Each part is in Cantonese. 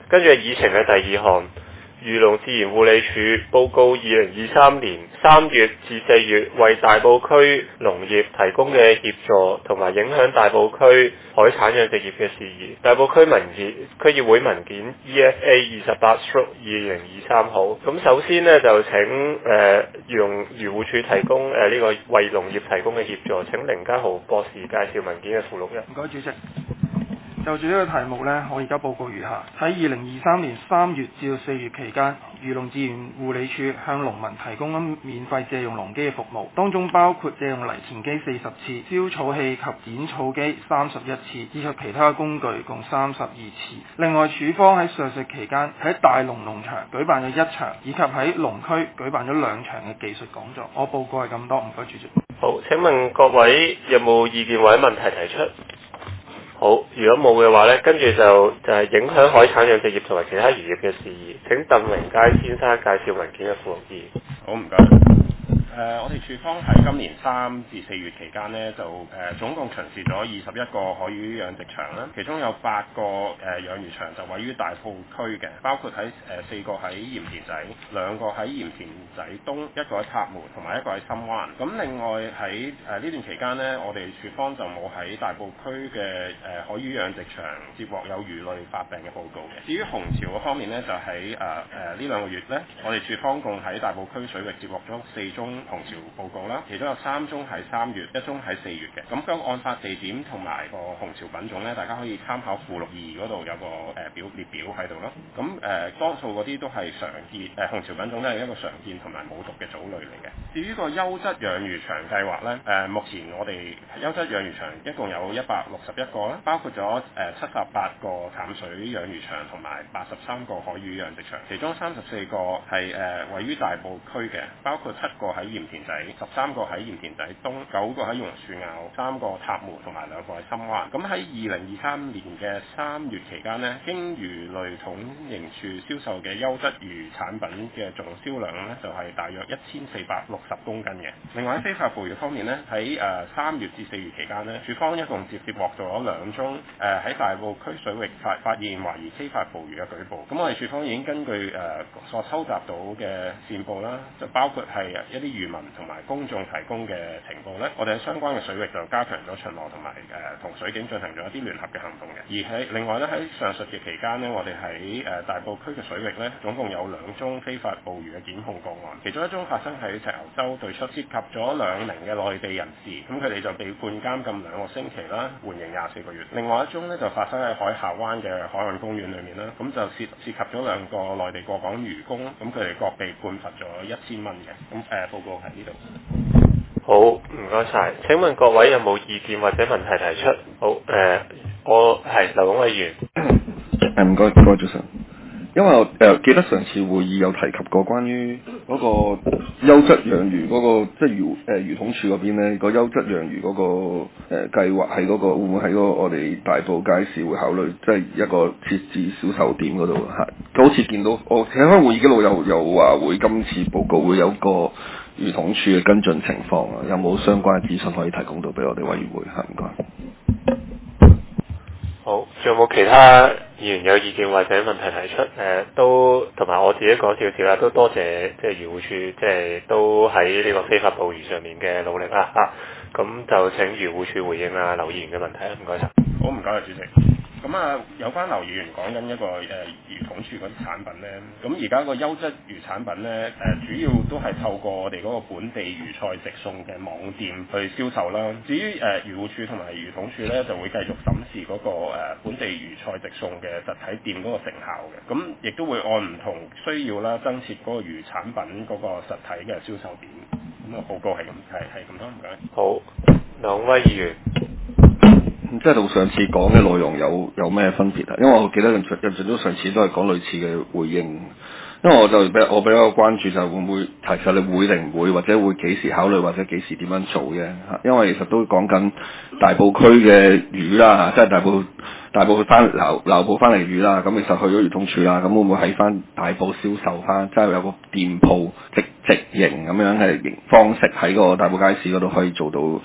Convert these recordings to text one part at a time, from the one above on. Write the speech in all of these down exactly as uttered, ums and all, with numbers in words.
跟住議程嘅第二項，漁農自然護理署報告二零二三年三月至四月為大埔區農業提供嘅協助同埋影響大埔區海產養殖業嘅事宜。大埔區文件區議會文件 E F A 二十八 二零二三號。咁首先呢，就請誒漁農漁護署提供誒呢、呃這個為農業提供嘅協助。請凌家豪博士介紹文件嘅附錄一。 唔該，主席。就住呢個題目呢，我而家報告如下：喺二零二三年三月至到四月期間，漁農自然護理署向農民提供咗免費借用農機嘅服務，當中包括借用犁田機四十次、燒草器及剪草機三十一次，以及其他工具共三十二次。另外，署方喺上述期間喺大龍農場舉辦咗一場，以及喺農區舉辦咗兩場嘅技術講座。我報告係咁多，唔該主席。 好，請問各位有冇意見或者問題提出？好，如果冇嘅話呢，跟住就就係、是、影響海產養殖業同埋其他漁業嘅事宜。請鄧榮佳先生介紹文件嘅附錄二。 好，唔該。誒、呃，我哋署方喺今年三至四月期間呢，就誒、呃、總共巡視咗二十一個海魚養殖場啦，其中有八個誒、呃、養魚場就位於大埔區嘅，包括喺誒、呃、四個喺鹽田仔，兩個喺鹽田仔東，一個喺塔門，同埋一個喺深灣。咁另外喺誒呢段期間呢，我哋署方就冇喺大埔區嘅誒、呃、海魚養殖場接獲有魚類發病嘅報告嘅。至於紅潮嗰方面呢，就喺誒誒呢兩個月呢，我哋署方共喺大埔區水域接獲咗四宗紅潮報告啦，其中有三宗喺三月，一宗喺四月嘅。咁將案發地點同埋個紅潮品種呢，大家可以參考附錄二嗰度有個誒、呃、表列表喺度咯。咁誒、呃、多數嗰啲都係常見誒、呃、紅潮品種呢係一個常見同埋冇毒嘅種類嚟嘅。至於個優質養魚場計劃呢，誒、呃、目前我哋優質養魚場一共有一百六十一個啦，包括咗誒七十八個淡水養魚場同埋八十三個海魚養殖場，其中三十四個係誒、呃、位於大埔區嘅，包括七個喺鹽田仔，十三個喺鹽田仔東，九個喺榕樹坳，三個塔門同埋兩個喺深灣。咁喺二零二三年嘅三月期間呢，經魚類統營處銷售嘅優質魚產品嘅總銷量呢，就係、是、大約一千四百六十公斤嘅。另外喺非法捕魚方面呢，喺誒三月至四月期間呢，署方一共接接獲咗兩宗誒喺、呃、大埔區水域發發現懷疑非法捕魚嘅舉報。咁我哋署方已經根據誒、呃、所收集到嘅線報啦，就包括係一啲漁民同埋公眾提供嘅情報呢，我哋喺相關嘅水域就加強咗巡邏同埋誒同水警進行咗一啲聯合嘅行動嘅。而喺另外呢，喺上述嘅期間呢，我哋喺誒大埔區嘅水域呢，總共有兩宗非法捕魚嘅檢控個案，其中一宗發生喺石牛洲對出，涉及咗兩名嘅內地人士，咁佢哋就被判監禁兩個星期啦，緩刑廿四個月。另外一宗呢，就發生喺海下灣嘅海岸公園裏面啦，咁就涉涉及咗兩個內地過港漁工，咁佢哋各被判罰咗一千蚊嘅。咁誒、呃、報告喺呢度。 好，唔該晒。請問各位有冇意見或者問題提出？好，誒、呃，我係劉永偉議員。 誒唔該，唔該，早晨。因為我誒、呃、記得上次會議有提及過關於嗰個優質養魚嗰、那個，即係漁誒、呃、漁統處嗰邊咧，個優質養魚嗰、那個誒、呃、計劃喺嗰個會唔會喺嗰個我哋大埔街市會考慮，即係一個設置銷售點嗰度嚇？好似見到我睇開會議記錄有有話會今次報告會有個漁統處嘅跟進情況啊，有冇相關嘅資訊可以提供到俾我哋委員會嚇？唔該。 好，仲有冇其他議員有意見或者問題提出？誒、呃，都同埋我自己講少少啦，都多謝即係漁護署，即係都喺呢個非法捕魚上面嘅努力啦嚇。咁、啊、就請漁護署回應啊劉議員嘅問題啦，唔該晒。 好，唔該啊，主席。咁啊，有關劉議員講緊一個誒、呃、漁統處嗰啲產品咧，咁而家個優質魚產品咧，誒、呃、主要都係透過我哋嗰個本地魚菜直送嘅網店去銷售啦。至於誒、呃、漁護署同埋漁統處咧，就會繼續審視嗰、那個、呃、本地魚菜直送嘅實體店嗰個成效嘅。咁亦都會按唔同需要啦，增設嗰個魚產品嗰個實體嘅銷售點。咁啊，報告係咁，係係咁多，唔該。 好，兩位議員。 即係同上次講嘅內容有有咩分別啊？因為我記得印象印象中上次都係講類似嘅回應，因為我就比我比較關注就係會唔會其實你會定唔會，或者會幾時考慮，或者幾時點樣做嘅嚇？因為其實都講緊大埔區嘅魚啦，即係大埔大埔翻流流埔翻嚟魚啦，咁其實去咗漁統處啦，咁會唔會喺翻大埔銷售翻？即係有個店鋪直直營咁樣嘅方式喺個大埔街市嗰度可以做到。誒、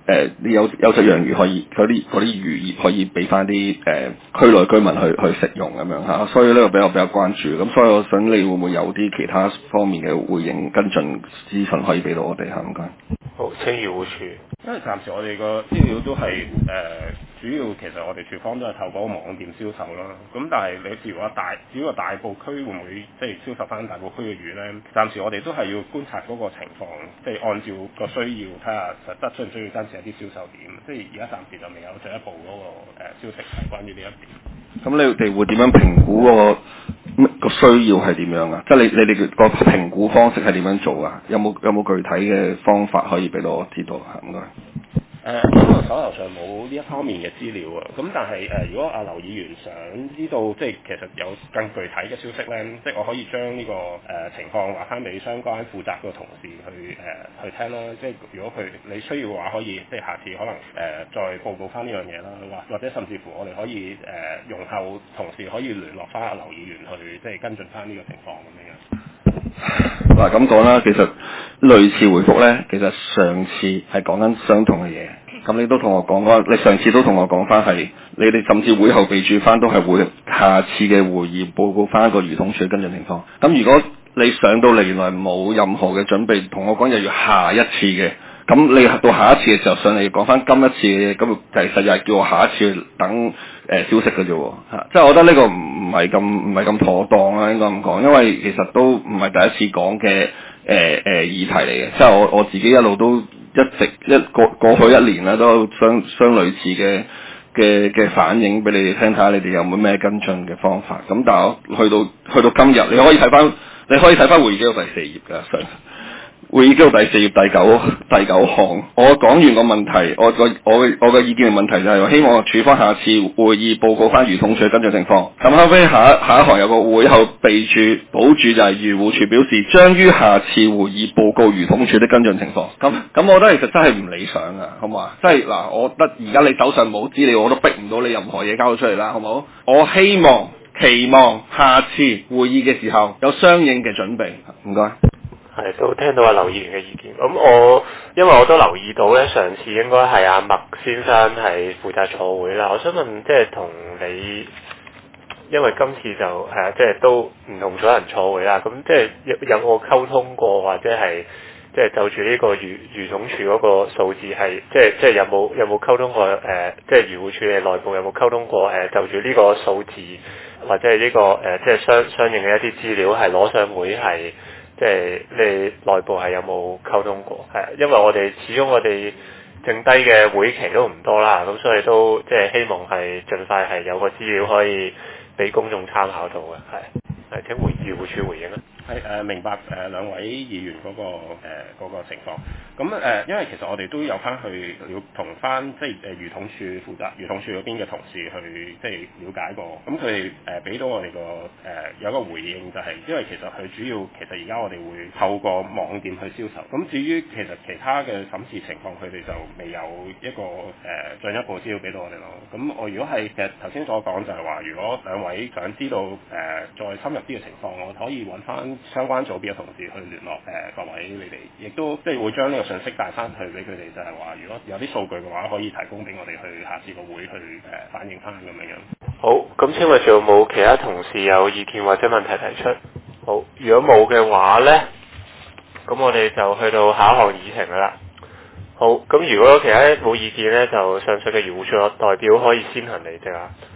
誒啲優優質養魚可以嗰啲嗰啲漁業可以俾翻啲誒區內居民去去食用咁樣嚇，所以呢個比較比較關注。咁所以我想你會唔會有啲其他方面嘅回應跟進資訊可以俾到我哋嚇？唔該。 好，請漁護署。 因為暫時我哋個資料都係誒、呃、主要其實我哋處方都係透過網店銷售啦。咁但係你譬如話大，至於話大埔區會唔會即係銷售翻大埔區嘅魚咧？暫時我哋都係要觀察嗰個情況，即係按照個需要睇下實質需唔需要增設一啲銷售點。即係而家暫時就未有進一步嗰、那個、呃、消息係關於呢一點。咁你哋會點樣評估嗰個個需要係點樣啊？即係你你哋個評估方式係點樣做啊？有冇有冇具體嘅方法可以俾到我知道啊？唔該。 誒，因為手頭上冇呢一方面嘅資料啊，咁但係誒、呃，如果阿劉議員想知道，即係其實有更具體嘅消息咧，即係我可以將呢、這個誒、呃、情況話翻俾相關負責嘅同事去誒、呃、去聽啦。即係如果佢你需要嘅話，可以即係下次可能誒、呃、再報告翻呢樣嘢啦，或或者甚至乎我哋可以誒、呃、容後同事可以聯絡翻阿劉議員去即係跟進翻呢個情況咁樣。 嗱咁講啦，其實類似回覆呢，其實上次係講緊相同嘅嘢。咁你都同我講過，你上次都同我講翻係，你哋甚至會後備註翻都係會下次嘅會議報告翻個漁統處嘅跟進情況。咁如果你上到嚟原來冇任何嘅準備，同我講又要下一次嘅，咁你到下一次嘅時候上嚟講翻今一次嘅嘢，咁其實又係叫我下一次等誒、呃、消息嘅啫喎，嚇！即係我覺得呢個唔唔係咁唔係咁妥當啦，應該咁講，因為其實都唔係第一次講嘅誒誒議題嚟嘅，即係我我自己一路都一直一過過去一年啦，都有相相類似嘅嘅嘅反應俾你哋聽，睇下你哋有冇咩跟進嘅方法。咁但係我去到去到今日，你可以睇翻你可以睇翻會議記錄第四頁㗎上。會議記錄第四頁第九第九項，我講完個問題，我個我嘅我嘅意見嘅問題就係、是、希望處方下次會議報告翻漁統處跟進情況。咁後尾下一下一行有個會後備註補註就係漁護署表示將於下次會議報告漁統處的跟進情況。咁咁我覺得其實真係唔理想啊，好唔好啊？即係嗱，我覺得而家你手上冇資料，我都逼唔到你任何嘢交到出嚟啦，好唔好？我希望期望下次會議嘅時候有相應嘅準備。唔該。 係，都聽到阿劉議員嘅意見。咁我因為我都留意到咧，上次應該係阿麥先生係負責坐會啦。我想問，即係同你，因為今次就係啊，即係都唔同咗人坐會啦。咁即係有有冇溝通過，或者係即係就住呢個漁漁統處嗰個數字係，即係即係有冇有冇溝通過？誒、呃，即係漁護處嘅內部有冇溝通過？誒、呃，就住呢個數字或者係呢、這個誒、呃，即係相相應嘅一啲資料係攞上會係。即係你內部係有冇溝通過？係，因為我哋始終我哋剩低嘅會期都唔多啦，咁所以都即係希望係盡快係有個資料可以俾公眾參考到嘅，係係請回漁護署回應啦。 係誒、呃、明白誒、呃、兩位議員嗰、那個誒嗰、呃那個情況，咁誒、呃、因為其實我哋都有翻去了同翻即係誒漁統處負責漁統處嗰邊嘅同事去即係了解過，咁佢哋誒俾到我哋個誒有一個回應就係、是，因為其實佢主要其實而家我哋會透過網店去銷售，咁至於其實其他嘅審視情況，佢哋就未有一個誒、呃、進一步資料俾到我哋咯。咁我如果係其實頭先所講就係話，如果兩位想知道誒、呃、再深入啲嘅情況，我可以揾翻相關組別嘅同事去聯絡誒、呃、各位你哋，亦都即係會將呢個信息帶翻去俾佢哋，就係話如果有啲數據嘅話，可以提供俾我哋去下次個會去誒、呃、反映翻咁樣樣。 好，咁請問仲有冇其他同事有意見或者問題提出？好，如果冇嘅話呢，咁我哋就去到下一項議程啦。好，咁如果其他冇意見呢，就上述嘅漁護署代表可以先行離席啊。